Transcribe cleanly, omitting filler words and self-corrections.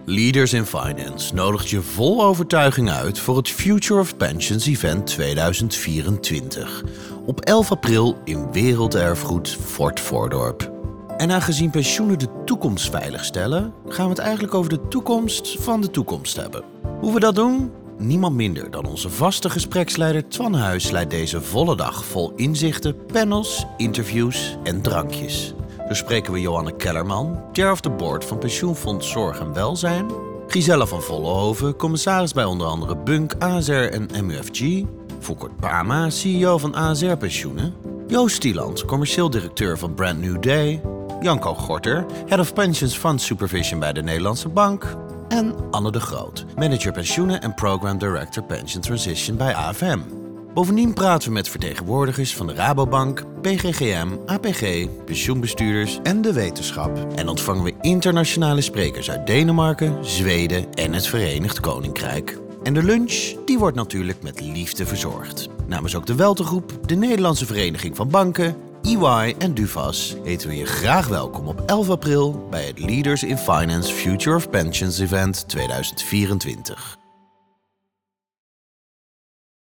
Leaders in Finance nodigt je vol overtuiging uit voor het Future of Pensions Event 2024. Op 11 april in Werelderfgoed Fort Voordorp. En aangezien pensioenen de toekomst veiligstellen, gaan we het eigenlijk over de toekomst van de toekomst hebben. Hoe we dat doen? Niemand minder dan onze vaste gespreksleider Twan Huis leidt deze volle dag vol inzichten, panels, interviews en drankjes. Zo spreken we Johanne Kellerman, chair of the board van Pensioenfonds Zorg en Welzijn, Gisella van Vollenhoven, commissaris bij onder andere Bunk, ASR en MUFG, Foukert Pama, CEO van ASR Pensioenen, Joost Stieland, commercieel directeur van Brand New Day, Janko Gorter, Head of Pensions Fund Supervision bij de Nederlandse Bank en Anne de Groot, manager pensioenen en program director Pension Transition bij AFM. Bovendien praten we met vertegenwoordigers van de Rabobank, PGGM, APG, pensioenbestuurders en de wetenschap. En ontvangen we internationale sprekers uit Denemarken, Zweden en het Verenigd Koninkrijk. En de lunch, die wordt natuurlijk met liefde verzorgd. Namens ook de Weltegroep, de Nederlandse Vereniging van Banken, EY en Dufas heten we je graag welkom op 11 april bij het Leaders in Finance Future of Pensions Event 2024.